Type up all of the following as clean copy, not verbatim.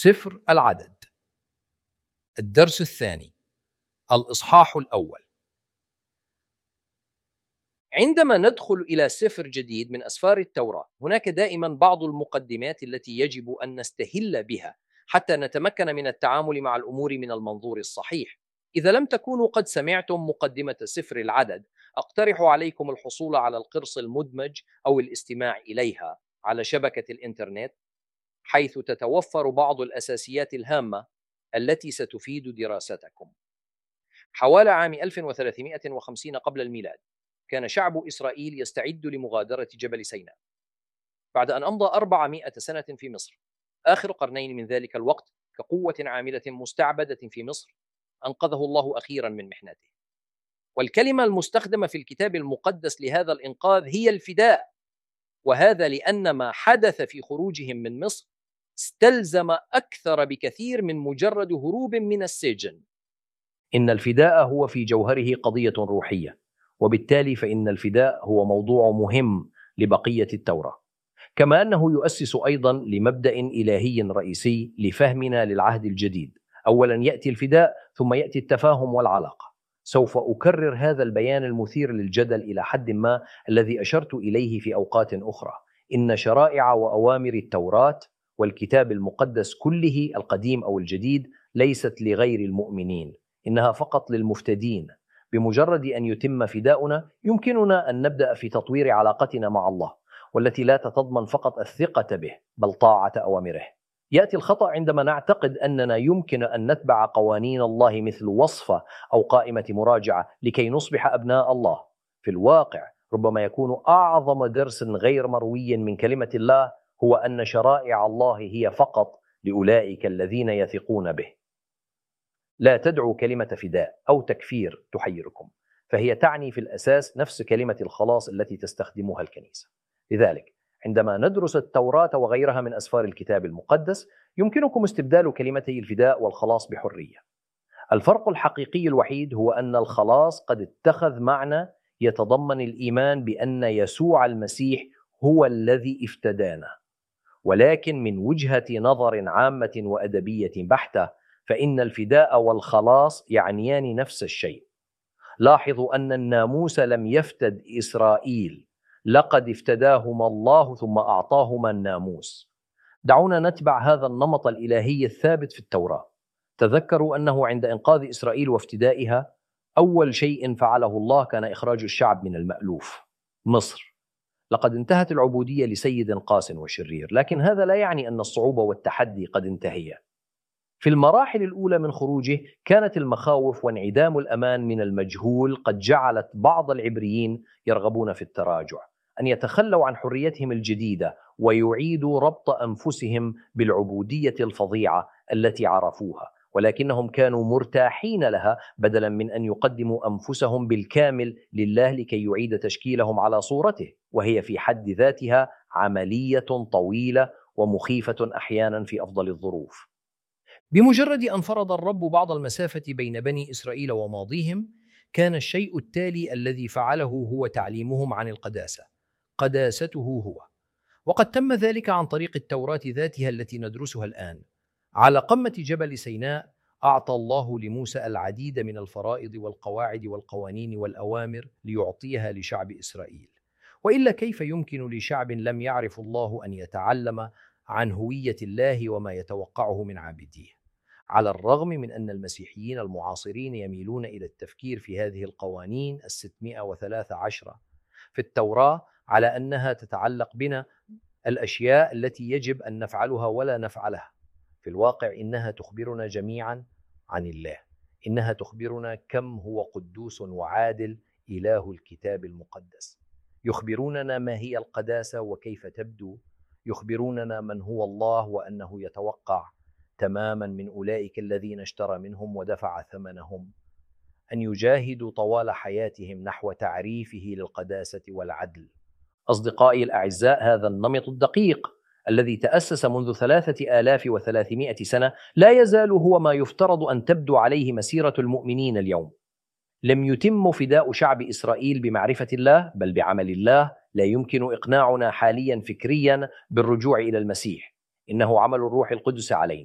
سفر العدد، الدرس الثاني، الإصحاح الأول. عندما ندخل إلى سفر جديد من أسفار التوراة، هناك دائما بعض المقدمات التي يجب أن نستهل بها حتى نتمكن من التعامل مع الأمور من المنظور الصحيح. إذا لم تكونوا قد سمعتم مقدمة سفر العدد، أقترح عليكم الحصول على القرص المدمج أو الاستماع إليها على شبكة الإنترنت، حيث تتوفر بعض الأساسيات الهامة التي ستفيد دراستكم. حوالي عام 1350 قبل الميلاد، كان شعب إسرائيل يستعد لمغادرة جبل سيناء بعد أن أمضى 400 سنة في مصر. آخر قرنين من ذلك الوقت كقوة عاملة مستعبدة في مصر أنقذه الله أخيرا من محنته. والكلمة المستخدمة في الكتاب المقدس لهذا الإنقاذ هي الفداء، وهذا لأن ما حدث في خروجهم من مصر استلزم أكثر بكثير من مجرد هروب من السجن. إن الفداء هو في جوهره قضية روحية، وبالتالي فإن الفداء هو موضوع مهم لبقية التوراة، كما أنه يؤسس أيضا لمبدأ إلهي رئيسي لفهمنا للعهد الجديد. أولا يأتي الفداء، ثم يأتي التفاهم والعلاقة. سوف أكرر هذا البيان المثير للجدل إلى حد ما الذي أشرت إليه في أوقات أخرى. إن شرائع وأوامر التوراة والكتاب المقدس كله القديم أو الجديد ليست لغير المؤمنين، إنها فقط للمفتدين. بمجرد أن يتم فداؤنا يمكننا أن نبدأ في تطوير علاقتنا مع الله، والتي لا تتضمن فقط الثقة به بل طاعة أوامره. يأتي الخطأ عندما نعتقد أننا يمكن أن نتبع قوانين الله مثل وصفة أو قائمة مراجعة لكي نصبح أبناء الله. في الواقع ربما يكون أعظم درس غير مروي من كلمة الله هو أن شرائع الله هي فقط لأولئك الذين يثقون به. لا تدعو كلمة فداء أو تكفير تحيركم، فهي تعني في الأساس نفس كلمة الخلاص التي تستخدمها الكنيسة. لذلك عندما ندرس التوراة وغيرها من أسفار الكتاب المقدس يمكنكم استبدال كلمتي الفداء والخلاص بحرية. الفرق الحقيقي الوحيد هو أن الخلاص قد اتخذ معنى يتضمن الإيمان بأن يسوع المسيح هو الذي افتدانا، ولكن من وجهة نظر عامة وأدبية بحتة فإن الفداء والخلاص يعنيان نفس الشيء. لاحظوا أن الناموس لم يفتد إسرائيل، لقد افتداهما الله ثم أعطاهما الناموس. دعونا نتبع هذا النمط الإلهي الثابت في التوراة. تذكروا أنه عند إنقاذ إسرائيل وافتدائها أول شيء فعله الله كان إخراج الشعب من المألوف مصر. لقد انتهت العبودية لسيد قاس وشرير، لكن هذا لا يعني أن الصعوبة والتحدي قد انتهيا. في المراحل الأولى من خروجه كانت المخاوف وانعدام الأمان من المجهول قد جعلت بعض العبريين يرغبون في التراجع، أن يتخلوا عن حريتهم الجديدة ويعيدوا ربط أنفسهم بالعبودية الفظيعة التي عرفوها، ولكنهم كانوا مرتاحين لها بدلا من أن يقدموا أنفسهم بالكامل لله لكي يعيد تشكيلهم على صورته، وهي في حد ذاتها عملية طويلة ومخيفة أحيانا في أفضل الظروف. بمجرد أن فرض الرب بعض المسافة بين بني إسرائيل وماضيهم، كان الشيء التالي الذي فعله هو تعليمهم عن القداسة، قداسته هو. وقد تم ذلك عن طريق التوراة ذاتها التي ندرسها الآن. على قمة جبل سيناء أعطى الله لموسى العديد من الفرائض والقواعد والقوانين والأوامر ليعطيها لشعب إسرائيل. وإلا كيف يمكن لشعب لم يعرف الله أن يتعلم عن هوية الله وما يتوقعه من عابديه؟ على الرغم من أن المسيحيين المعاصرين يميلون إلى التفكير في هذه القوانين 613 في التوراة على أنها تتعلق بنا، الأشياء التي يجب أن نفعلها ولا نفعلها، في الواقع إنها تخبرنا جميعا عن الله. إنها تخبرنا كم هو قدوس وعادل إله الكتاب المقدس. يخبروننا ما هي القداسة وكيف تبدو. يخبروننا من هو الله وأنه يتوقع تماما من أولئك الذين اشترى منهم ودفع ثمنهم أن يجاهدوا طوال حياتهم نحو تعريفه للقداسة والعدل. أصدقائي الأعزاء، هذا النمط الدقيق الذي تأسس منذ 3300 سنة لا يزال هو ما يفترض أن تبدو عليه مسيرة المؤمنين اليوم. لم يتم فداء شعب إسرائيل بمعرفة الله بل بعمل الله. لا يمكن إقناعنا حاليا فكريا بالرجوع إلى المسيح. إنه عمل الروح القدس علينا،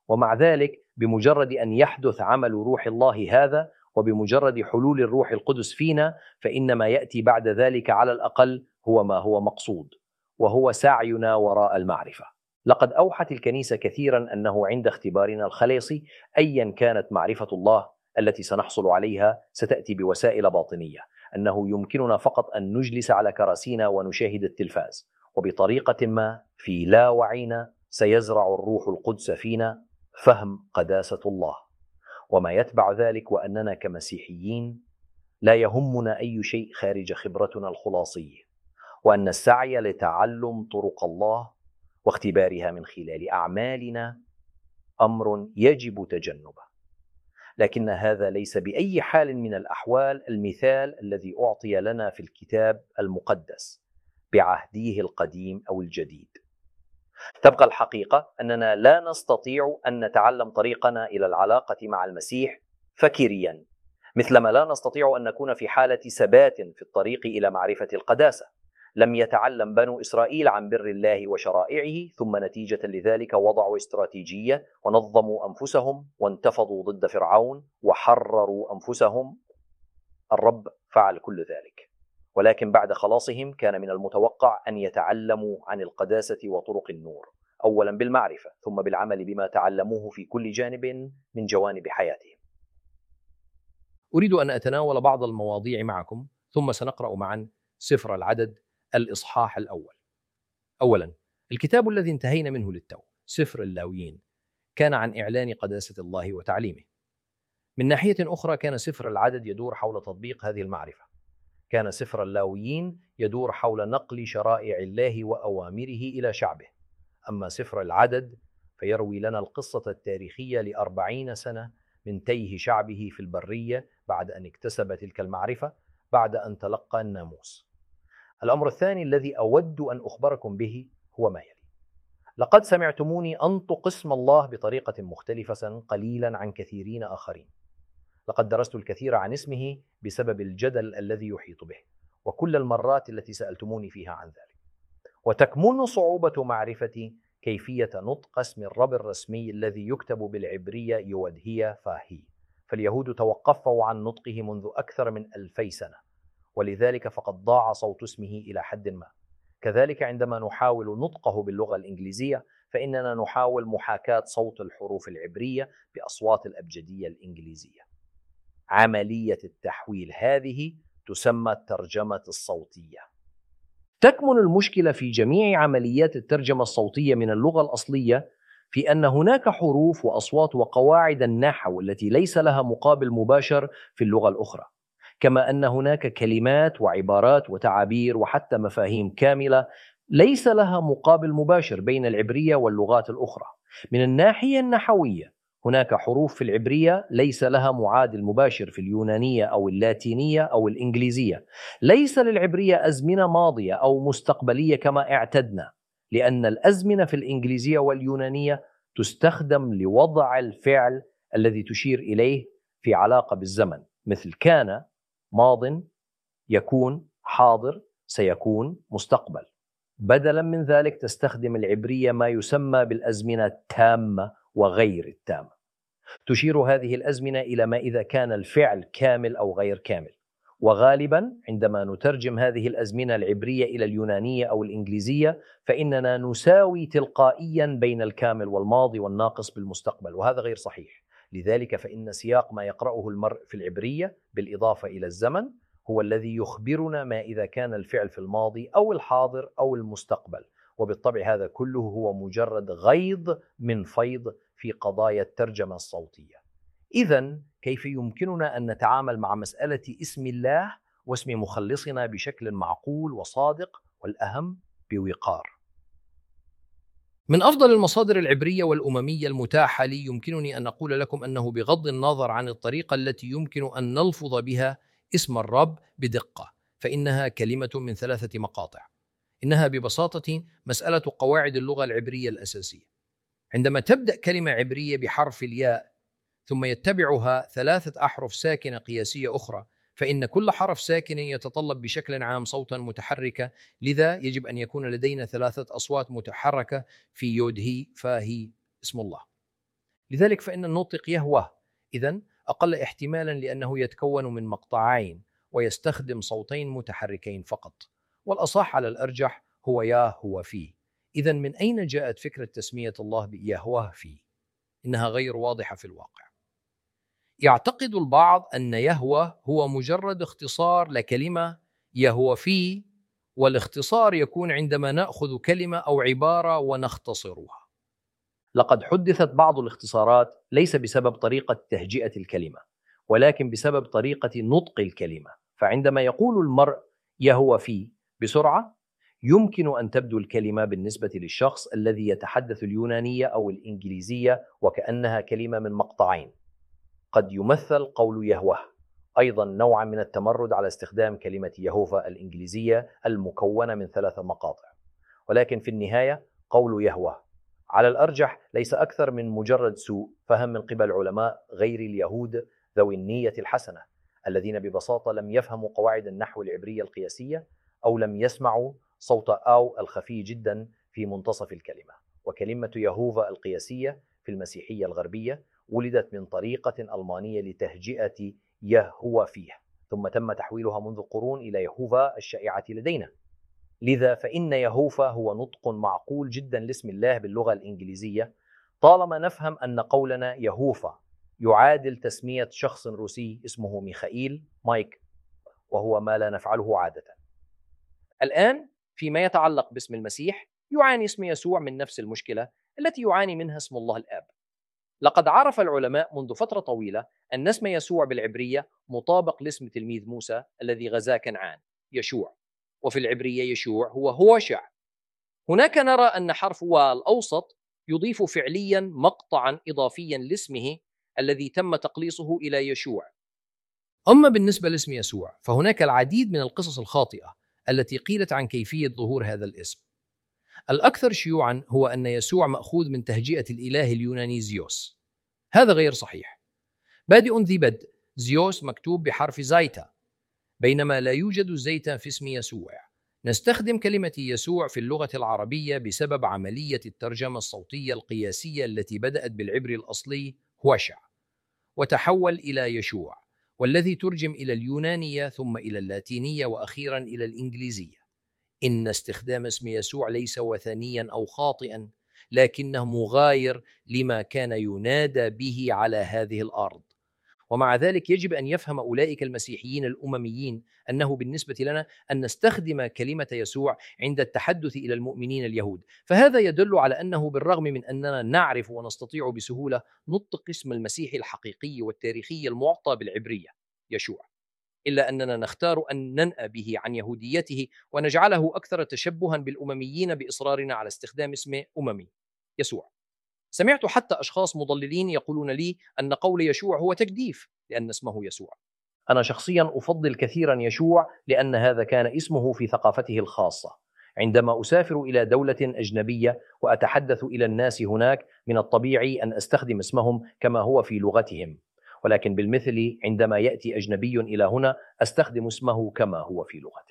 ومع ذلك بمجرد أن يحدث عمل روح الله هذا وبمجرد حلول الروح القدس فينا، فإن ما يأتي بعد ذلك على الأقل هو ما هو مقصود، وهو سعينا وراء المعرفة. لقد أوحت الكنيسة كثيرا أنه عند اختبارنا الخلاصي أيا كانت معرفة الله التي سنحصل عليها ستأتي بوسائل باطنية، أنه يمكننا فقط أن نجلس على كراسينا ونشاهد التلفاز، وبطريقة ما في لا وعينا سيزرع الروح القدس فينا فهم قداسة الله، وما يتبع ذلك وأننا كمسيحيين لا يهمنا أي شيء خارج خبرتنا الخلاصية، وأن السعي لتعلم طرق الله واختبارها من خلال أعمالنا أمر يجب تجنبه. لكن هذا ليس بأي حال من الأحوال المثال الذي أعطي لنا في الكتاب المقدس بعهديه القديم أو الجديد. تبقى الحقيقة أننا لا نستطيع أن نتعلم طريقنا إلى العلاقة مع المسيح فكريا، مثلما لا نستطيع أن نكون في حالة ثبات في الطريق إلى معرفة القداسة. لم يتعلم بنو إسرائيل عن بر الله وشرائعه ثم نتيجة لذلك وضعوا استراتيجية ونظموا أنفسهم وانتفضوا ضد فرعون وحرروا أنفسهم. الرب فعل كل ذلك، ولكن بعد خلاصهم كان من المتوقع أن يتعلموا عن القداسة وطرق النور، أولا بالمعرفة ثم بالعمل بما تعلموه في كل جانب من جوانب حياتهم. أريد أن أتناول بعض المواضيع معكم، ثم سنقرأ معا سفر العدد الإصحاح الأول. أولا، الكتاب الذي انتهينا منه للتو سفر اللاويين كان عن إعلان قداسة الله وتعليمه. من ناحية أخرى كان سفر العدد يدور حول تطبيق هذه المعرفة. كان سفر اللاويين يدور حول نقل شرائع الله وأوامره إلى شعبه. أما سفر العدد فيروي لنا القصة التاريخية ل40 سنة من تيه شعبه في البرية بعد أن اكتسب تلك المعرفة بعد أن تلقى الناموس. الأمر الثاني الذي أود أن أخبركم به هو ما يلي: لقد سمعتموني أنطق اسم الله بطريقة مختلفة قليلا عن كثيرين آخرين. لقد درست الكثير عن اسمه بسبب الجدل الذي يحيط به، وكل المرات التي سألتموني فيها عن ذلك. وتكمن صعوبة معرفة كيفية نطق اسم الرب الرسمي الذي يكتب بالعبرية يودهية فاهي، فاليهود توقفوا عن نطقه منذ أكثر من 2000 سنة، ولذلك فقد ضاع صوت اسمه إلى حد ما. كذلك عندما نحاول نطقه باللغة الإنجليزية فإننا نحاول محاكاة صوت الحروف العبرية بأصوات الأبجدية الإنجليزية. عملية التحويل هذه تسمى الترجمة الصوتية. تكمن المشكلة في جميع عمليات الترجمة الصوتية من اللغة الأصلية في أن هناك حروف وأصوات وقواعد النحو التي ليس لها مقابل مباشر في اللغة الأخرى، كما أن هناك كلمات وعبارات وتعابير وحتى مفاهيم كاملة ليس لها مقابل مباشر بين العبرية واللغات الأخرى. من الناحية النحوية هناك حروف في العبرية ليس لها معادل مباشر في اليونانية أو اللاتينية أو الإنجليزية. ليس للعبرية أزمنة ماضية أو مستقبلية كما اعتدنا، لأن الأزمنة في الإنجليزية واليونانية تستخدم لوضع الفعل الذي تشير إليه في علاقة بالزمن، مثل كان ماض، يكون حاضر، سيكون مستقبل. بدلا من ذلك تستخدم العبرية ما يسمى بالأزمنة التامة وغير التامة. تشير هذه الأزمنة إلى ما إذا كان الفعل كامل أو غير كامل. وغالبا عندما نترجم هذه الأزمنة العبرية إلى اليونانية أو الإنجليزية فإننا نساوي تلقائيا بين الكامل والماضي والناقص بالمستقبل، وهذا غير صحيح. لذلك فإن سياق ما يقرأه المرء في العبرية بالإضافة إلى الزمن هو الذي يخبرنا ما إذا كان الفعل في الماضي أو الحاضر أو المستقبل، وبالطبع هذا كله هو مجرد غيض من فيض في قضايا الترجمة الصوتية. إذن كيف يمكننا أن نتعامل مع مسألة اسم الله واسم مخلصنا بشكل معقول وصادق، والأهم بوقار؟ من أفضل المصادر العبرية والأممية المتاحة لي يمكنني أن أقول لكم أنه بغض النظر عن الطريقة التي يمكن أن نلفظ بها اسم الرب بدقة فإنها كلمة من 3 مقاطع. إنها ببساطة مسألة قواعد اللغة العبرية الأساسية. عندما تبدأ كلمة عبرية بحرف الياء ثم يتبعها 3 أحرف ساكنة قياسية أخرى، فإن كل حرف ساكن يتطلب بشكل عام صوتا متحركا، لذا يجب أن يكون لدينا 3 أصوات متحركة في يود هي فا هي اسم الله. لذلك فإن النطق يهوه إذن أقل احتمالا لأنه يتكون من مقطعين ويستخدم صوتين متحركين فقط، والأصح على الأرجح هو يا هو في. إذن من أين جاءت فكرة تسمية الله بيهوه في؟ إنها غير واضحة في الواقع. يعتقد البعض أن يهوه هو مجرد اختصار لكلمة يهوه في، والاختصار يكون عندما نأخذ كلمة أو عبارة ونختصرها. لقد حدثت بعض الاختصارات ليس بسبب طريقة تهجئة الكلمة، ولكن بسبب طريقة نطق الكلمة. فعندما يقول المرء يهوه في بسرعة، يمكن أن تبدو الكلمة بالنسبة للشخص الذي يتحدث اليونانية أو الإنجليزية وكأنها كلمة من مقطعين. قد يمثل قول يهوه أيضا نوعا من التمرد على استخدام كلمة يهوفا الإنجليزية المكونة من 3 مقاطع، ولكن في النهاية قول يهوه على الأرجح ليس أكثر من مجرد سوء فهم من قبل علماء غير اليهود ذوي النية الحسنة، الذين ببساطة لم يفهموا قواعد النحو العبرية القياسية، أو لم يسمعوا صوت آو الخفي جدا في منتصف الكلمة. وكلمة يهوفا القياسية في المسيحية الغربية ولدت من طريقة ألمانية لتهجئة يهوه فيه، ثم تم تحويلها منذ قرون إلى يهوفا الشائعة لدينا. لذا فإن يهوفا هو نطق معقول جدا لاسم الله باللغة الإنجليزية، طالما نفهم أن قولنا يهوفا يعادل تسمية شخص روسي اسمه ميخائيل مايك، وهو ما لا نفعله عادة. الآن فيما يتعلق باسم المسيح، يعاني اسم يسوع من نفس المشكلة التي يعاني منها اسم الله الآب. لقد عرف العلماء منذ فترة طويلة أن اسم يسوع بالعبرية مطابق لاسم تلميذ موسى الذي غزا كنعان، يشوع، وفي العبرية يشوع هو هوشع. هناك نرى أن حرف واو الأوسط يضيف فعليا مقطعا إضافيا لاسمه الذي تم تقليصه إلى يشوع. أما بالنسبة لاسم يسوع فهناك العديد من القصص الخاطئة التي قيلت عن كيفية ظهور هذا الاسم. الأكثر شيوعا هو أن يسوع مأخوذ من تهجئة الإله اليوناني زيوس. هذا غير صحيح. بادئ ذي بدء، زيوس مكتوب بحرف زايتا، بينما لا يوجد زيتا في اسم يسوع. نستخدم كلمة يسوع في اللغة العربية بسبب عملية الترجمة الصوتية القياسية التي بدأت بالعبري الأصلي هوشع وتحول إلى يشوع، والذي ترجم إلى اليونانية ثم إلى اللاتينية وأخيرا إلى الإنجليزية. إن استخدام اسم يسوع ليس وثنيا أو خاطئا، لكنه مغاير لما كان ينادى به على هذه الأرض. ومع ذلك يجب أن يفهم أولئك المسيحيين الأمميين أنه بالنسبة لنا أن نستخدم كلمة يسوع عند التحدث إلى المؤمنين اليهود، فهذا يدل على أنه بالرغم من أننا نعرف ونستطيع بسهولة نطق اسم المسيح الحقيقي والتاريخي المعطى بالعبرية يشوع، إلا أننا نختار أن ننأى به عن يهوديته ونجعله أكثر تشبها بالأمميين بإصرارنا على استخدام اسم أممي يسوع. سمعت حتى أشخاص مضللين يقولون لي أن قول يشوع هو تجديف لأن اسمه يسوع. أنا شخصيا أفضل كثيرا يشوع لأن هذا كان اسمه في ثقافته الخاصة. عندما أسافر إلى دولة أجنبية وأتحدث إلى الناس هناك، من الطبيعي أن أستخدم اسمهم كما هو في لغتهم، ولكن بالمثل عندما يأتي أجنبي إلى هنا أستخدم اسمه كما هو في لغته.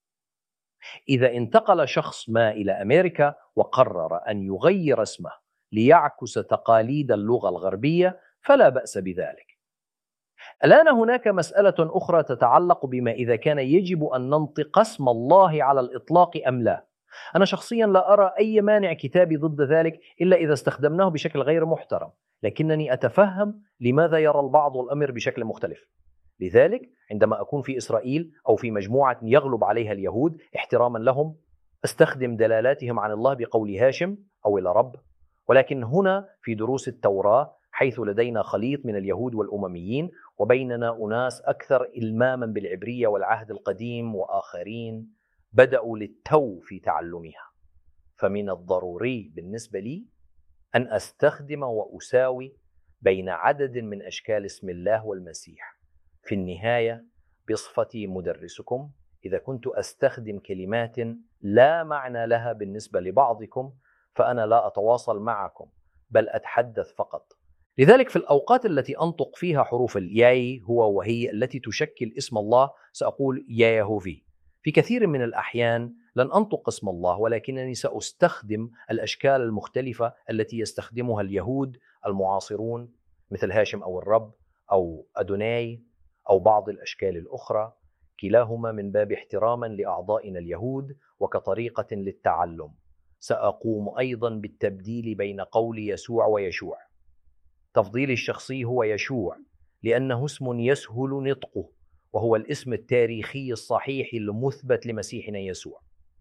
إذا انتقل شخص ما إلى أمريكا وقرر أن يغير اسمه ليعكس تقاليد اللغة الغربية فلا بأس بذلك. الآن هناك مسألة أخرى تتعلق بما إذا كان يجب أن ننطق اسم الله على الإطلاق أم لا. أنا شخصيا لا أرى أي مانع كتابي ضد ذلك إلا إذا استخدمناه بشكل غير محترم، لكنني أتفهم لماذا يرى البعض الأمر بشكل مختلف. لذلك عندما أكون في إسرائيل أو في مجموعة يغلب عليها اليهود احتراما لهم، أستخدم دلالاتهم عن الله بقول هاشم أو الرب. ولكن هنا في دروس التوراة، حيث لدينا خليط من اليهود والأمميين وبيننا أناس أكثر إلماما بالعبرية والعهد القديم وآخرين بدأوا للتو في تعلمها، فمن الضروري بالنسبة لي أن أستخدم وأساوي بين عدد من أشكال اسم الله والمسيح. في النهاية بصفتي مدرسكم، إذا كنت أستخدم كلمات لا معنى لها بالنسبة لبعضكم فأنا لا أتواصل معكم بل أتحدث فقط. لذلك في الأوقات التي أنطق فيها حروف الياي هو وهي التي تشكل اسم الله سأقول يا يهوفي. في كثير من الأحيان لن أنطق اسم الله، ولكنني سأستخدم الأشكال المختلفة التي يستخدمها اليهود المعاصرون مثل هاشم أو الرب أو أدوناي أو بعض الأشكال الأخرى، كلاهما من باب احتراما لأعضائنا اليهود وكطريقة للتعلم. سأقوم أيضا بالتبديل بين قول يسوع ويشوع. تفضيلي الشخصي هو يشوع لأنه اسم يسهل نطقه، وهو الاسم التاريخي الصحيح المثبت لمسيحنا يسوع.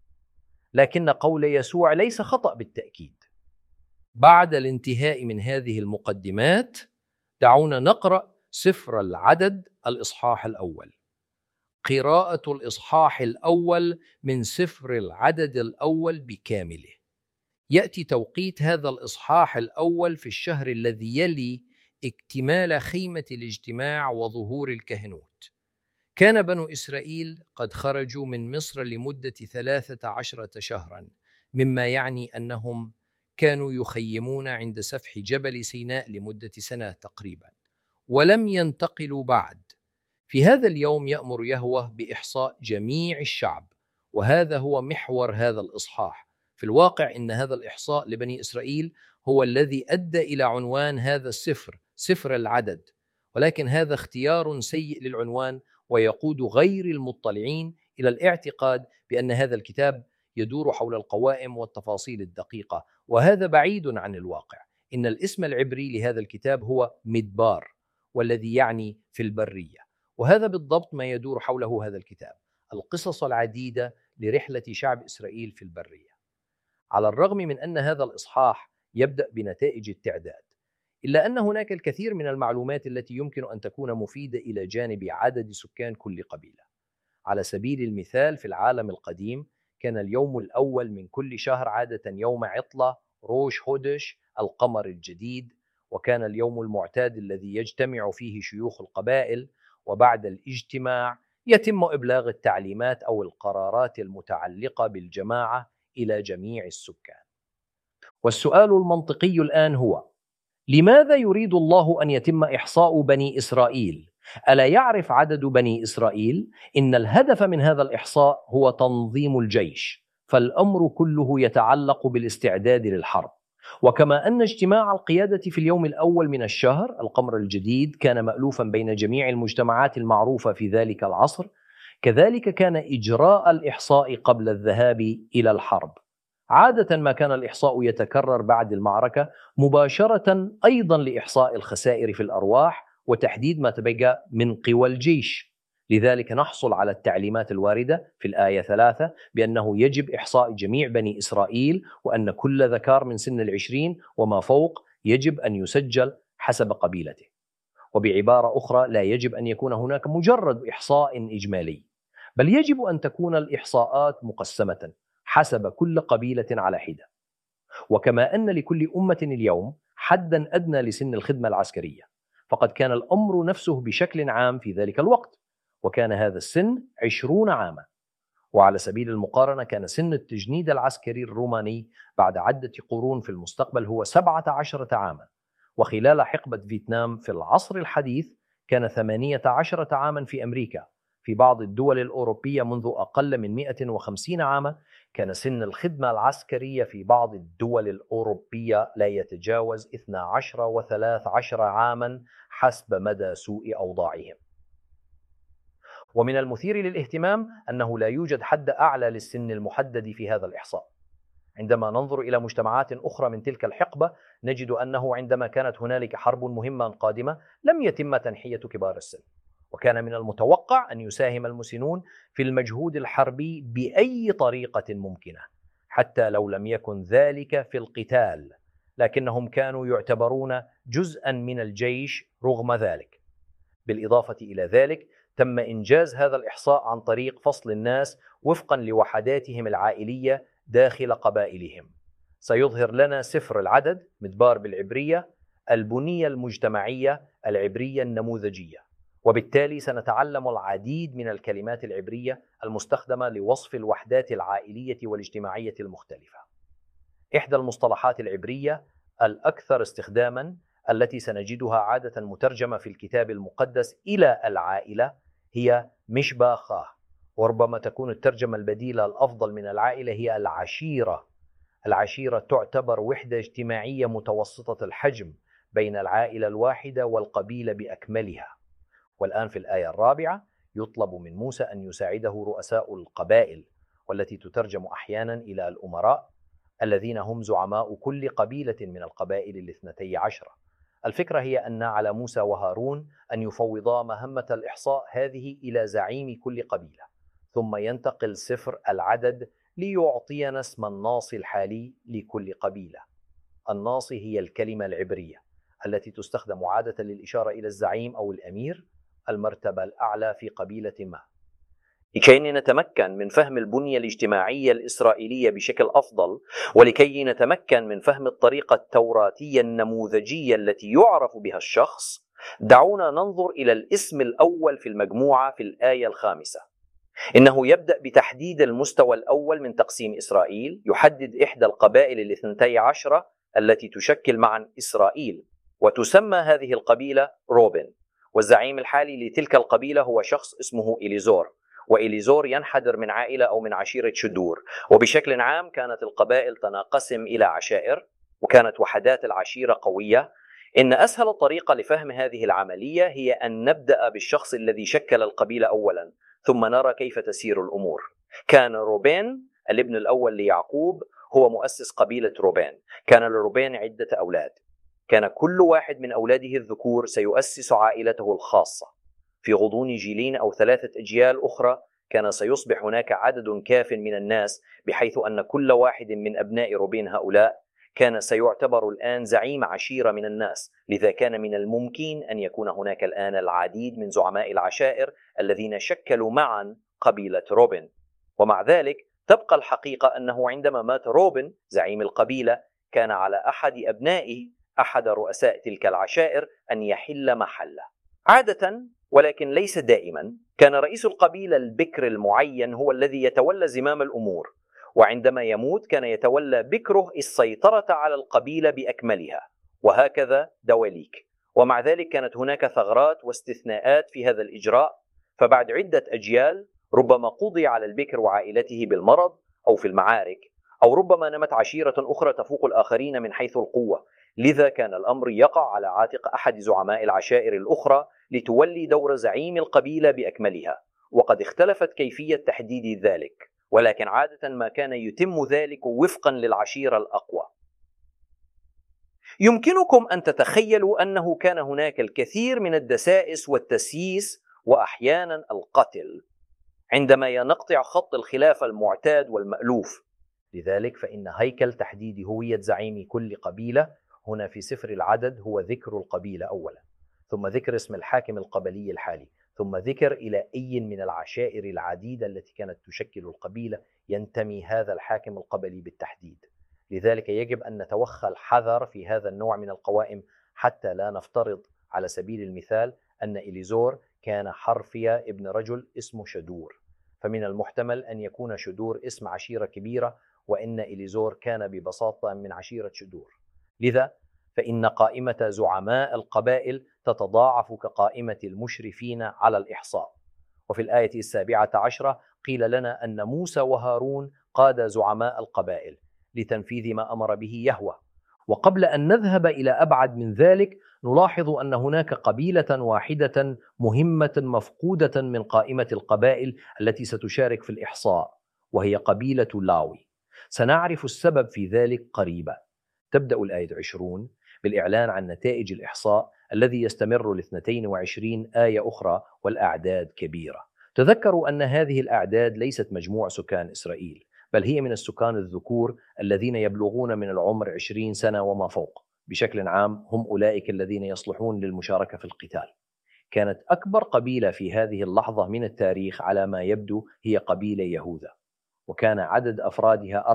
لكن قول يسوع ليس خطأ بالتأكيد. بعد الانتهاء من هذه المقدمات، دعونا نقرأ سفر العدد الإصحاح الأول. قراءة الإصحاح الأول من سفر العدد الأول بكامله. يأتي توقيت هذا الإصحاح الأول في الشهر الذي يلي اكتمال خيمة الاجتماع وظهور الكهنوت. كان بنو إسرائيل قد خرجوا من مصر لمدة 13 شهرا، مما يعني أنهم كانوا يخيمون عند سفح جبل سيناء لمدة سنة تقريبا، ولم ينتقلوا بعد. في هذا اليوم يأمر يهوه بإحصاء جميع الشعب، وهذا هو محور هذا الإصحاح. في الواقع إن هذا الإحصاء لبني إسرائيل هو الذي أدى إلى عنوان هذا السفر، سفر العدد، ولكن هذا اختيار سيء للعنوان ويقود غير المطلعين إلى الاعتقاد بأن هذا الكتاب يدور حول القوائم والتفاصيل الدقيقة، وهذا بعيد عن الواقع. إن الاسم العبري لهذا الكتاب هو مدبار، والذي يعني في البرية، وهذا بالضبط ما يدور حوله هذا الكتاب، القصص العديدة لرحلة شعب إسرائيل في البرية. على الرغم من أن هذا الإصحاح يبدأ بنتائج التعداد، إلا أن هناك الكثير من المعلومات التي يمكن أن تكون مفيدة إلى جانب عدد سكان كل قبيلة. على سبيل المثال، في العالم القديم كان اليوم الأول من كل شهر عادة يوم عطلة، روش هودش، القمر الجديد، وكان اليوم المعتاد الذي يجتمع فيه شيوخ القبائل، وبعد الاجتماع يتم إبلاغ التعليمات أو القرارات المتعلقة بالجماعة إلى جميع السكان. والسؤال المنطقي الآن هو: لماذا يريد الله أن يتم إحصاء بني إسرائيل؟ ألا يعرف عدد بني إسرائيل؟ إن الهدف من هذا الإحصاء هو تنظيم الجيش، فالأمر كله يتعلق بالاستعداد للحرب. وكما أن اجتماع القيادة في اليوم الأول من الشهر، القمر الجديد، كان مألوفا بين جميع المجتمعات المعروفة في ذلك العصر، كذلك كان إجراء الإحصاء قبل الذهاب إلى الحرب. عادة ما كان الإحصاء يتكرر بعد المعركة مباشرة، أيضا لإحصاء الخسائر في الأرواح وتحديد ما تبقى من قوى الجيش. لذلك نحصل على التعليمات الواردة في الآية 3 بأنه يجب إحصاء جميع بني إسرائيل، وأن كل ذكار من سن 20 وما فوق يجب أن يسجل حسب قبيلته. وبعبارة أخرى، لا يجب أن يكون هناك مجرد إحصاء إجمالي، بل يجب أن تكون الإحصاءات مقسمة حسب كل قبيلة على حدة. وكما أن لكل أمة اليوم حداً أدنى لسن الخدمة العسكرية، فقد كان الأمر نفسه بشكل عام في ذلك الوقت، وكان هذا السن 20 عاماً. وعلى سبيل المقارنة، كان سن التجنيد العسكري الروماني بعد عدة قرون في المستقبل هو 17 عاماً، وخلال حقبة فيتنام في العصر الحديث كان 18 عاماً في أمريكا. في بعض الدول الأوروبية منذ أقل من 150 عاماً كان سن الخدمة العسكرية في بعض الدول الأوروبية لا يتجاوز 12 و13 عاماً حسب مدى سوء أوضاعهم. ومن المثير للاهتمام أنه لا يوجد حد أعلى للسن المحدد في هذا الإحصاء. عندما ننظر إلى مجتمعات أخرى من تلك الحقبة، نجد أنه عندما كانت هنالك حرب مهمة قادمة لم يتم تنحية كبار السن، وكان من المتوقع أن يساهم المسنون في المجهود الحربي بأي طريقة ممكنة، حتى لو لم يكن ذلك في القتال، لكنهم كانوا يعتبرون جزءا من الجيش رغم ذلك. بالإضافة إلى ذلك، تم إنجاز هذا الإحصاء عن طريق فصل الناس وفقا لوحداتهم العائلية داخل قبائلهم. سيظهر لنا سفر العدد، مدبار بالعبرية، البنية المجتمعية العبرية النموذجية، وبالتالي سنتعلم العديد من الكلمات العبرية المستخدمة لوصف الوحدات العائلية والاجتماعية المختلفة. إحدى المصطلحات العبرية الأكثر استخداماً التي سنجدها عادة مترجمة في الكتاب المقدس إلى العائلة هي مشباخة، وربما تكون الترجمة البديلة الأفضل من العائلة هي العشيرة. العشيرة تعتبر وحدة اجتماعية متوسطة الحجم بين العائلة الواحدة والقبيلة بأكملها. والآن في الآية 4 يطلب من موسى أن يساعده رؤساء القبائل، والتي تترجم أحيانا إلى الأمراء، الذين هم زعماء كل قبيلة من القبائل 12. الفكرة هي أن على موسى وهارون أن يفوضا مهمة الإحصاء هذه إلى زعيم كل قبيلة، ثم ينتقل سفر العدد ليعطينا اسم الناصي الحالي لكل قبيلة. الناصي هي الكلمة العبرية التي تستخدم عادة للإشارة إلى الزعيم أو الأمير، المرتبة الأعلى في قبيلة ما. لكي نتمكن من فهم البنية الاجتماعية الإسرائيلية بشكل أفضل، ولكي نتمكن من فهم الطريقة التوراتية النموذجية التي يعرف بها الشخص، دعونا ننظر إلى الاسم الأول في المجموعة في الآية 5. إنه يبدأ بتحديد المستوى الأول من تقسيم إسرائيل، يحدد إحدى القبائل 12 التي تشكل معا إسرائيل، وتسمى هذه القبيلة روبن، والزعيم الحالي لتلك القبيلة هو شخص اسمه إليزور، وإليزور ينحدر من عائلة أو من عشيرة شدور. وبشكل عام كانت القبائل تنقسم إلى عشائر، وكانت وحدات العشيرة قوية. إن أسهل طريقة لفهم هذه العملية هي أن نبدأ بالشخص الذي شكل القبيلة أولا، ثم نرى كيف تسير الأمور. كان روبين الابن الأول ليعقوب هو مؤسس قبيلة روبين. كان لروبين عدة أولاد، كان كل واحد من أولاده الذكور سيؤسس عائلته الخاصة. في غضون جيلين أو 3 أجيال أخرى كان سيصبح هناك عدد كاف من الناس، بحيث أن كل واحد من أبناء روبين هؤلاء كان سيعتبر الآن زعيم عشيرة من الناس. لذا كان من الممكن أن يكون هناك الآن العديد من زعماء العشائر الذين شكلوا معا قبيلة روبن. ومع ذلك تبقى الحقيقة أنه عندما مات روبن زعيم القبيلة، كان على أحد أبنائه أحد رؤساء تلك العشائر أن يحل محله. عادة ولكن ليس دائما كان رئيس القبيلة البكر المعين هو الذي يتولى زمام الأمور، وعندما يموت كان يتولى بكره السيطرة على القبيلة بأكملها، وهكذا دواليك. ومع ذلك كانت هناك ثغرات واستثناءات في هذا الإجراء، فبعد عدة أجيال ربما قضي على البكر وعائلته بالمرض أو في المعارك، أو ربما نمت عشيرة أخرى تفوق الآخرين من حيث القوة. لذا كان الأمر يقع على عاتق أحد زعماء العشائر الأخرى لتولي دور زعيم القبيلة بأكملها. وقد اختلفت كيفية تحديد ذلك، ولكن عادة ما كان يتم ذلك وفقا للعشيرة الأقوى. يمكنكم أن تتخيلوا أنه كان هناك الكثير من الدسائس والتسييس وأحيانا القتل عندما نقطع خط الخلافة المعتاد والمألوف. لذلك فإن هيكل تحديد هوية زعيم كل قبيلة هنا في سفر العدد هو ذكر القبيلة أولا، ثم ذكر اسم الحاكم القبلي الحالي، ثم ذكر إلى أي من العشائر العديدة التي كانت تشكل القبيلة ينتمي هذا الحاكم القبلي بالتحديد. لذلك يجب أن نتوخى الحذر في هذا النوع من القوائم، حتى لا نفترض على سبيل المثال أن إليزور كان حرفيا ابن رجل اسمه شدور، فمن المحتمل أن يكون شدور اسم عشيرة كبيرة، وإن إليزور كان ببساطة من عشيرة شدور. لذا فإن قائمة زعماء القبائل تتضاعف كقائمة المشرفين على الإحصاء. وفي الآية 17 قيل لنا أن موسى وهارون قاد زعماء القبائل لتنفيذ ما أمر به يهوه. وقبل أن نذهب إلى أبعد من ذلك نلاحظ أن هناك قبيلة واحدة مهمة مفقودة من قائمة القبائل التي ستشارك في الإحصاء، وهي قبيلة لاوي. سنعرف السبب في ذلك قريبا. تبدأ الآية 20 بالإعلان عن نتائج الإحصاء الذي يستمر ل22 آية أخرى، والأعداد كبيرة. تذكروا أن هذه الأعداد ليست مجموع سكان إسرائيل، بل هي من السكان الذكور الذين يبلغون من العمر 20 سنة وما فوق. بشكل عام هم أولئك الذين يصلحون للمشاركة في القتال. كانت أكبر قبيلة في هذه اللحظة من التاريخ على ما يبدو هي قبيلة يهوذا، وكان عدد أفرادها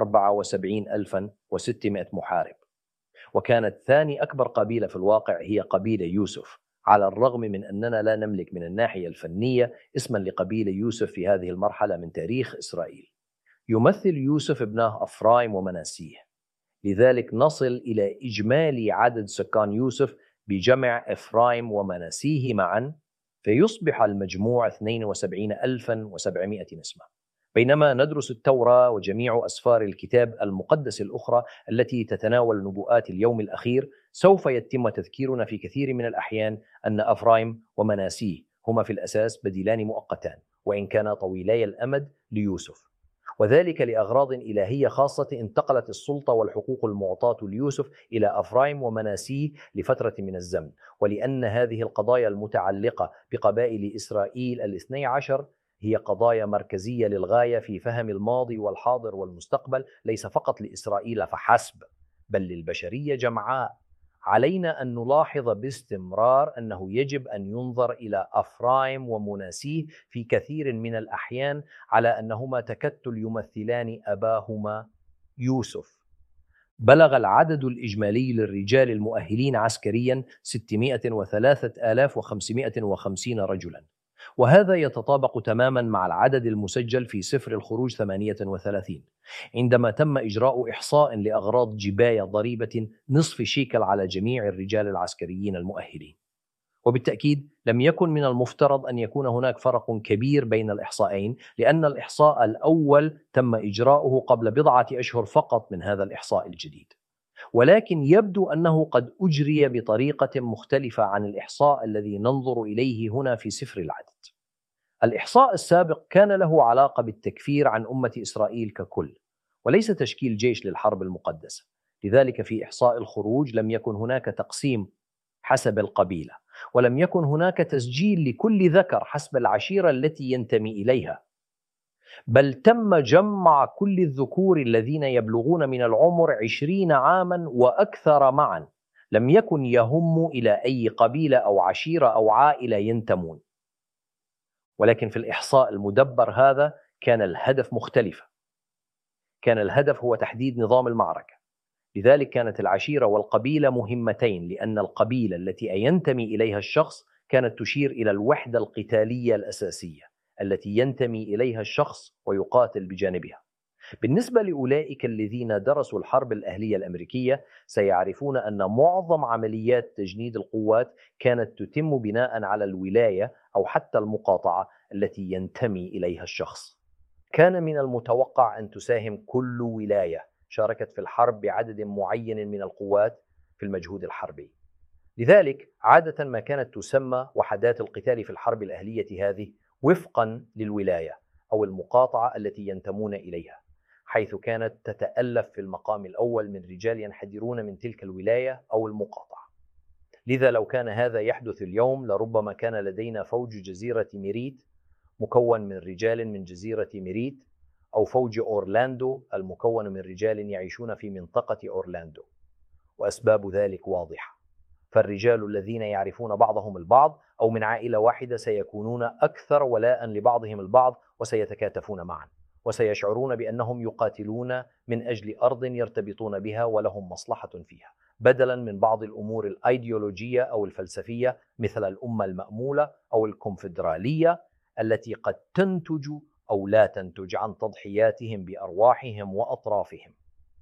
74,600 محارب. وكانت ثاني أكبر قبيلة في الواقع هي قبيلة يوسف، على الرغم من أننا لا نملك من الناحية الفنية اسما لقبيلة يوسف في هذه المرحلة من تاريخ إسرائيل. يمثل يوسف ابناه أفرايم ومناسيه، لذلك نصل إلى إجمالي عدد سكان يوسف بجمع إفرايم ومناسيه معا، فيصبح المجموع 72,700 نسمة. بينما ندرس التوراة وجميع أسفار الكتاب المقدس الأخرى التي تتناول نبوءات اليوم الأخير، سوف يتم تذكيرنا في كثير من الأحيان أن أفرايم ومناسيه هما في الأساس بديلان مؤقتان، وإن كانا طويلاي الأمد ليوسف، وذلك لأغراض إلهية خاصة. انتقلت السلطة والحقوق المعطاة ليوسف إلى أفرايم ومناسيه لفترة من الزمن، ولأن هذه القضايا المتعلقة بقبائل إسرائيل الاثني عشر هي قضايا مركزية للغاية في فهم الماضي والحاضر والمستقبل، ليس فقط لإسرائيل فحسب بل للبشرية جمعاء. علينا أن نلاحظ باستمرار أنه يجب أن ينظر إلى أفرايم ومناسيه في كثير من الأحيان على أنهما تكتل يمثلان أباهما يوسف. بلغ العدد الإجمالي للرجال المؤهلين عسكريا 603,550 رجلا، وهذا يتطابق تماما مع العدد المسجل في سفر الخروج 38 عندما تم إجراء إحصاء لأغراض جباية ضريبة نصف شيكل على جميع الرجال العسكريين المؤهلين. وبالتأكيد لم يكن من المفترض أن يكون هناك فرق كبير بين الإحصائين، لأن الإحصاء الأول تم إجراؤه قبل بضعة أشهر فقط من هذا الإحصاء الجديد، ولكن يبدو أنه قد أجري بطريقة مختلفة عن الإحصاء الذي ننظر إليه هنا في سفر العدد. الإحصاء السابق كان له علاقة بالتكفير عن أمة إسرائيل ككل، وليس تشكيل جيش للحرب المقدسة. لذلك في إحصاء الخروج لم يكن هناك تقسيم حسب القبيلة، ولم يكن هناك تسجيل لكل ذكر حسب العشيرة التي ينتمي إليها، بل تم جمع كل الذكور الذين يبلغون من العمر 20 عاما وأكثر معا، لم يكن يهم إلى أي قبيلة أو عشيرة أو عائلة ينتمون. ولكن في الإحصاء المدبر هذا كان الهدف مختلفا، كان الهدف هو تحديد نظام المعركة. لذلك كانت العشيرة والقبيلة مهمتين، لأن القبيلة التي ينتمي إليها الشخص كانت تشير إلى الوحدة القتالية الأساسية التي ينتمي إليها الشخص ويقاتل بجانبها. بالنسبة لأولئك الذين درسوا الحرب الأهلية الأمريكية سيعرفون أن معظم عمليات تجنيد القوات كانت تتم بناء على الولاية أو حتى المقاطعة التي ينتمي إليها الشخص. كان من المتوقع أن تساهم كل ولاية شاركت في الحرب بعدد معين من القوات في المجهود الحربي. لذلك عادة ما كانت تسمى وحدات القتال في الحرب الأهلية هذه وفقا للولاية أو المقاطعة التي ينتمون إليها، حيث كانت تتألف في المقام الأول من رجال ينحدرون من تلك الولاية أو المقاطعة. لذا لو كان هذا يحدث اليوم لربما كان لدينا فوج جزيرة ميريت مكون من رجال من جزيرة ميريت، أو فوج أورلاندو المكون من رجال يعيشون في منطقة أورلاندو، وأسباب ذلك واضحة. فالرجال الذين يعرفون بعضهم البعض أو من عائلة واحدة سيكونون أكثر ولاء لبعضهم البعض، وسيتكاتفون معا، وسيشعرون بأنهم يقاتلون من أجل أرض يرتبطون بها ولهم مصلحة فيها، بدلا من بعض الأمور الأيديولوجية أو الفلسفية مثل الأمة المأمولة أو الكونفدرالية التي قد تنتج أو لا تنتج عن تضحياتهم بأرواحهم وأطرافهم.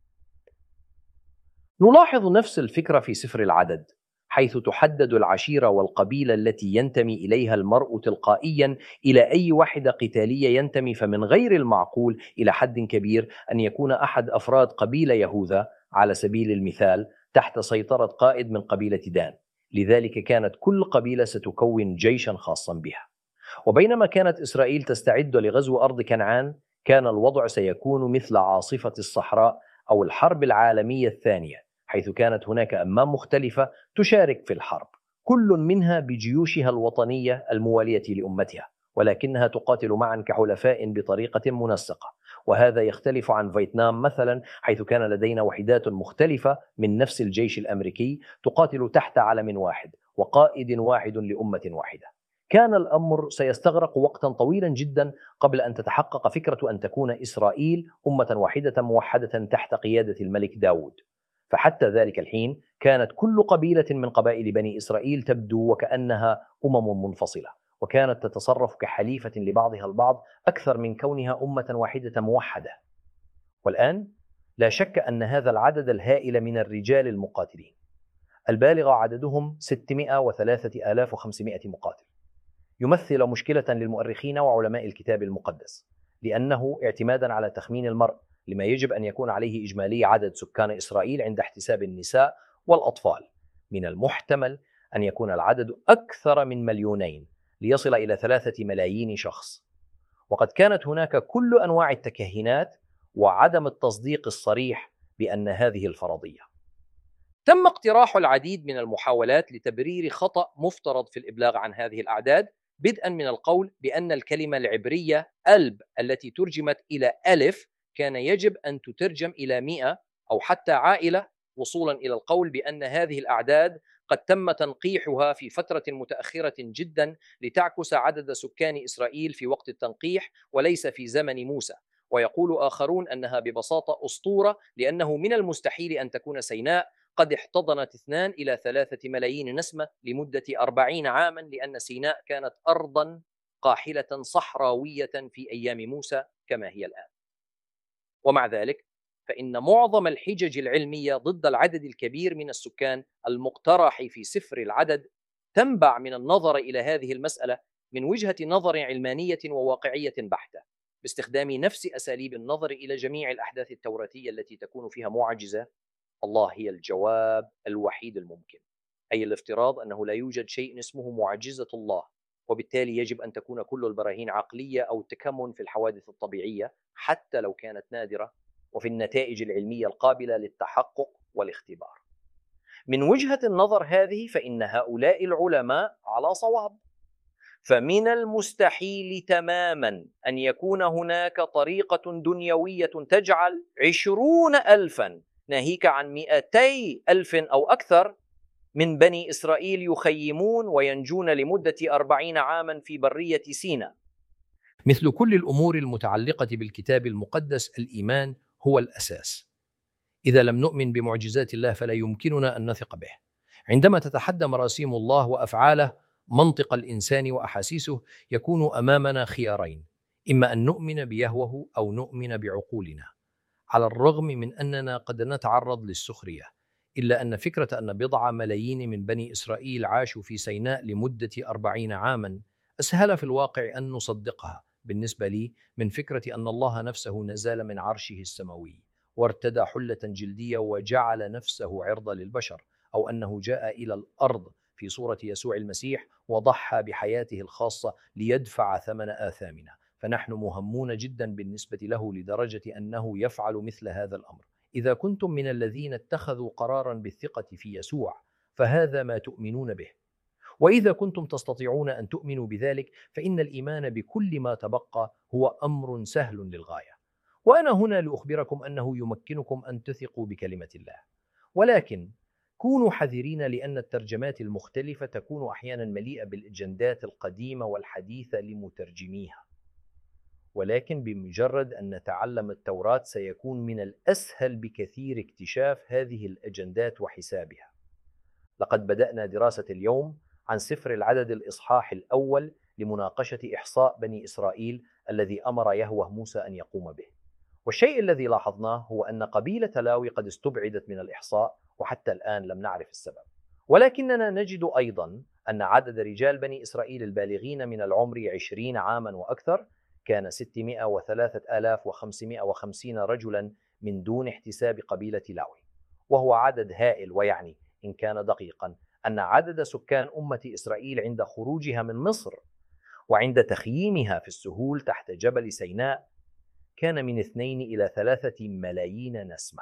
نلاحظ نفس الفكرة في سفر العدد، حيث تحدد العشيرة والقبيلة التي ينتمي إليها المرء تلقائيا إلى أي وحدة قتالية ينتمي. فمن غير المعقول إلى حد كبير أن يكون أحد أفراد قبيلة يهوذا على سبيل المثال تحت سيطرة قائد من قبيلة دان، لذلك كانت كل قبيلة ستكون جيشا خاصا بها. وبينما كانت إسرائيل تستعد لغزو أرض كنعان، كان الوضع سيكون مثل عاصفة الصحراء أو الحرب العالمية الثانية، حيث كانت هناك أمم مختلفة تشارك في الحرب، كل منها بجيوشها الوطنية الموالية لأمتها، ولكنها تقاتل معا كحلفاء بطريقة منسقة. وهذا يختلف عن فيتنام مثلا، حيث كان لدينا وحدات مختلفة من نفس الجيش الأمريكي تقاتل تحت علم واحد وقائد واحد لأمة واحدة. كان الأمر سيستغرق وقتا طويلا جدا قبل أن تتحقق فكرة أن تكون إسرائيل أمة واحدة موحدة تحت قيادة الملك داود. فحتى ذلك الحين كانت كل قبيلة من قبائل بني إسرائيل تبدو وكأنها منفصلة، وكانت تتصرف كحليفة لبعضها البعض أكثر من كونها أمة واحدة موحدة. والآن لا شك أن هذا العدد الهائل من الرجال المقاتلين البالغ عددهم 603,500 مقاتل يمثل مشكلة للمؤرخين وعلماء الكتاب المقدس، لأنه اعتمادا على تخمين المرء لما يجب أن يكون عليه إجمالي عدد سكان إسرائيل عند احتساب النساء والأطفال، من المحتمل أن يكون العدد أكثر من 2,000,000 ليصل إلى 3 ملايين شخص. وقد كانت هناك كل أنواع التكهنات وعدم التصديق الصريح بأن هذه الفرضية. تم اقتراح العديد من المحاولات لتبرير خطأ مفترض في الإبلاغ عن هذه الأعداد، بدءا من القول بأن الكلمة العبرية ألب التي ترجمت إلى ألف كان يجب أن تترجم إلى 100 أو حتى عائلة، وصولا إلى القول بأن هذه الأعداد قد تم تنقيحها في فترة متأخرة جدا لتعكس عدد سكان إسرائيل في وقت التنقيح وليس في زمن موسى. ويقول آخرون أنها ببساطة أسطورة، لأنه من المستحيل أن تكون سيناء قد احتضنت 2 إلى 3 ملايين نسمة لمدة 40 عاما، لأن سيناء كانت أرضا قاحلة صحراوية في أيام موسى كما هي الآن. ومع ذلك فإن معظم الحجج العلمية ضد العدد الكبير من السكان المقترح في سفر العدد تنبع من النظر إلى هذه المسألة من وجهة نظر علمانية وواقعية بحتة، باستخدام نفس أساليب النظر إلى جميع الأحداث التوراتية التي تكون فيها معجزة. الله هي الجواب الوحيد الممكن، أي الافتراض أنه لا يوجد شيء اسمه معجزة الله، وبالتالي يجب أن تكون كل البراهين عقلية أو تكمن في الحوادث الطبيعية حتى لو كانت نادرة، وفي النتائج العلمية القابلة للتحقق والاختبار. من وجهة النظر هذه فإن هؤلاء العلماء على صواب، فمن المستحيل تماما أن يكون هناك طريقة دنيوية تجعل 20,000 ناهيك عن 200,000 أو أكثر من بني إسرائيل يخيمون وينجون لمدة 40 عاما في برية سيناء. مثل كل الأمور المتعلقة بالكتاب المقدس، الإيمان هو الأساس. إذا لم نؤمن بمعجزات الله فلا يمكننا أن نثق به. عندما تتحدى مراسيم الله وأفعاله منطق الإنسان وأحاسيسه، يكون أمامنا خيارين: إما أن نؤمن بيهوه أو نؤمن بعقولنا. على الرغم من أننا قد نتعرض للسخرية، إلا أن فكرة أن بضع ملايين من بني إسرائيل عاشوا في سيناء لمدة 40 عاما أسهل في الواقع أن نصدقها بالنسبة لي من فكرة أن الله نفسه نزل من عرشه السماوي وارتدى حلة جلدية وجعل نفسه عرضة للبشر، أو أنه جاء إلى الأرض في صورة يسوع المسيح وضحى بحياته الخاصة ليدفع ثمن آثامنا. فنحن مهمون جدا بالنسبة له لدرجة أنه يفعل مثل هذا الأمر. إذا كنتم من الذين اتخذوا قرارا بالثقة في يسوع فهذا ما تؤمنون به، وإذا كنتم تستطيعون أن تؤمنوا بذلك فإن الإيمان بكل ما تبقى هو أمر سهل للغاية. وأنا هنا لأخبركم أنه يمكنكم أن تثقوا بكلمة الله، ولكن كونوا حذرين، لأن الترجمات المختلفة تكون أحيانا مليئة بالإجندات القديمة والحديثة لمترجميها. ولكن بمجرد أن نتعلم التوراة سيكون من الأسهل بكثير اكتشاف هذه الأجندات وحسابها. لقد بدأنا دراسة اليوم عن سفر العدد الإصحاح الأول لمناقشة إحصاء بني إسرائيل الذي أمر يهوه موسى أن يقوم به. والشيء الذي لاحظناه هو أن قبيلة لاوي قد استبعدت من الإحصاء، وحتى الآن لم نعرف السبب. ولكننا نجد أيضا أن عدد رجال بني إسرائيل البالغين من العمر 20 عاما وأكثر كان 603,550 رجلا من دون احتساب قبيلة لاوي، وهو عدد هائل. ويعني إن كان دقيقا أن عدد سكان أمة إسرائيل عند خروجها من مصر وعند تخييمها في السهول تحت جبل سيناء كان من 2 إلى 3 ملايين نسمة.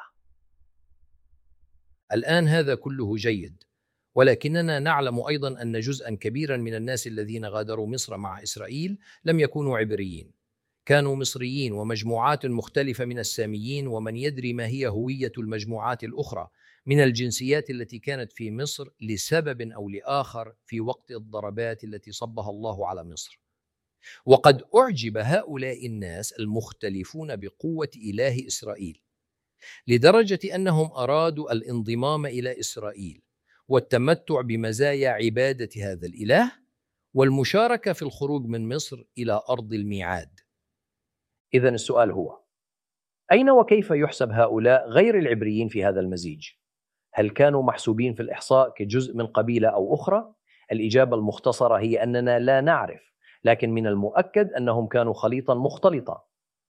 الآن هذا كله جيد، ولكننا نعلم أيضا أن جزءا كبيرا من الناس الذين غادروا مصر مع إسرائيل لم يكونوا عبريين، كانوا مصريين ومجموعات مختلفة من الساميين، ومن يدري ما هي هوية المجموعات الأخرى من الجنسيات التي كانت في مصر لسبب أو لآخر في وقت الضربات التي صبها الله على مصر. وقد أعجب هؤلاء الناس المختلفون بقوة إله إسرائيل، لدرجة أنهم أرادوا الانضمام إلى إسرائيل والتمتع بمزايا عبادة هذا الإله والمشاركة في الخروج من مصر إلى أرض الميعاد. إذن السؤال هو: أين وكيف يحسب هؤلاء غير العبريين في هذا المزيج؟ هل كانوا محسوبين في الإحصاء كجزء من قبيلة أو أخرى؟ الإجابة المختصرة هي أننا لا نعرف، لكن من المؤكد أنهم كانوا خليطا مختلطا.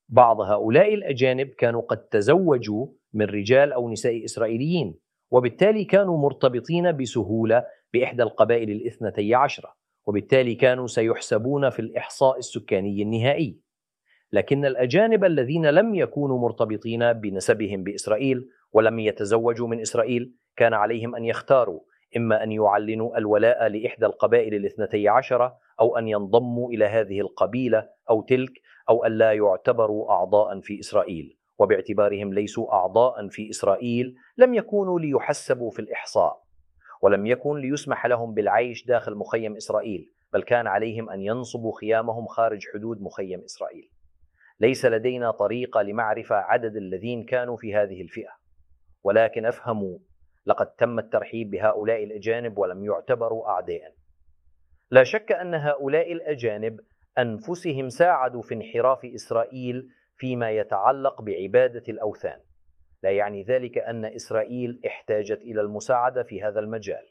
بعض هؤلاء الأجانب كانوا قد تزوجوا من رجال أو نساء إسرائيليين، وبالتالي كانوا مرتبطين بسهولة بإحدى القبائل الاثنتي عشرة، وبالتالي كانوا سيحسبون في الإحصاء السكاني النهائي. لكن الأجانب الذين لم يكونوا مرتبطين بنسبهم بإسرائيل ولم يتزوجوا من إسرائيل كان عليهم أن يختاروا، إما أن يعلنوا الولاء لإحدى القبائل الاثنتي عشرة، أو أن ينضموا إلى هذه القبيلة أو تلك، أو أن لا يعتبروا أعضاء في إسرائيل، وباعتبارهم ليسوا أعضاء في إسرائيل لم يكونوا ليحسبوا في الإحصاء، ولم يكن ليسمح لهم بالعيش داخل مخيم إسرائيل، بل كان عليهم أن ينصبوا خيامهم خارج حدود مخيم إسرائيل. ليس لدينا طريقة لمعرفة عدد الذين كانوا في هذه الفئة، ولكن أفهموا لقد تم الترحيب بهؤلاء الأجانب ولم يعتبروا أعداء. لا شك أن هؤلاء الأجانب أنفسهم ساعدوا في انحراف إسرائيل فيما يتعلق بعبادة الأوثان. لا يعني ذلك أن إسرائيل احتاجت إلى المساعدة في هذا المجال.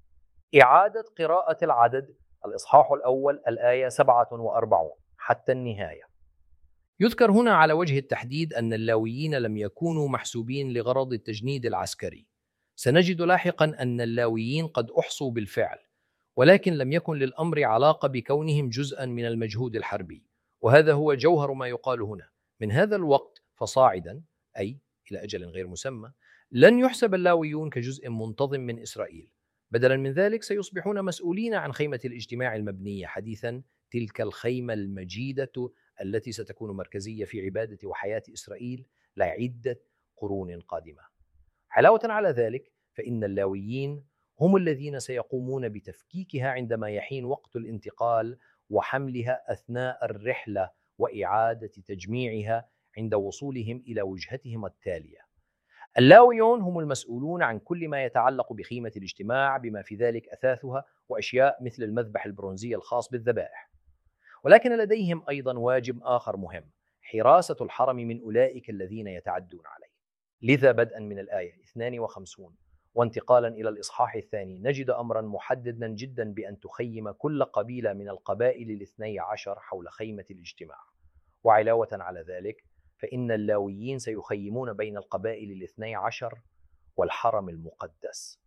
إعادة قراءة العدد الإصحاح الأول الآية 47 حتى النهاية. يذكر هنا على وجه التحديد أن اللاويين لم يكونوا محسوبين لغرض التجنيد العسكري. سنجد لاحقا أن اللاويين قد أحصوا بالفعل، ولكن لم يكن للأمر علاقة بكونهم جزءا من المجهود الحربي، وهذا هو جوهر ما يقال هنا. من هذا الوقت فصاعدا، أي إلى أجل غير مسمى، لن يحسب اللاويون كجزء منتظم من إسرائيل. بدلا من ذلك سيصبحون مسؤولين عن خيمة الاجتماع المبنية حديثا، تلك الخيمة المجيدة التي ستكون مركزية في عبادة وحياة إسرائيل لعدة قرون قادمة. علاوة على ذلك فإن اللاويين هم الذين سيقومون بتفكيكها عندما يحين وقت الانتقال وحملها أثناء الرحلة وإعادة تجميعها عند وصولهم إلى وجهتهم التالية. اللاويون هم المسؤولون عن كل ما يتعلق بخيمة الاجتماع بما في ذلك أثاثها وأشياء مثل المذبح البرونزي الخاص بالذبائح. ولكن لديهم أيضا واجب آخر مهم: حراسة الحرم من أولئك الذين يتعدون عليه. لذا بدءا من الآية 52 وانتقالا إلى الإصحاح الثاني نجد أمرا محددا جدا بأن تخيم كل قبيلة من القبائل الاثني عشر حول خيمة الاجتماع. وعلاوة على ذلك فإن اللاويين سيخيمون بين القبائل الاثني عشر والحرم المقدس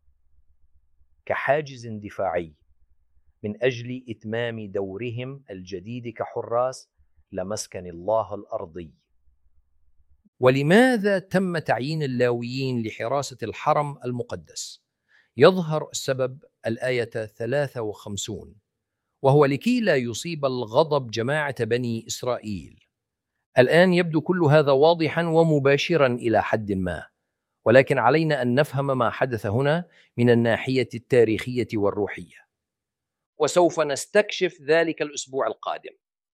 كحاجز دفاعي من أجل إتمام دورهم الجديد كحراس لمسكن الله الأرضي. ولماذا تم تعيين اللاويين لحراسة الحرم المقدس؟ يظهر السبب الآية 53، وهو لكي لا يصيب الغضب جماعة بني إسرائيل. الآن يبدو كل هذا واضحا ومباشرا إلى حد ما، ولكن علينا أن نفهم ما حدث هنا من الناحية التاريخية والروحية، وسوف نستكشف ذلك الأسبوع القادم.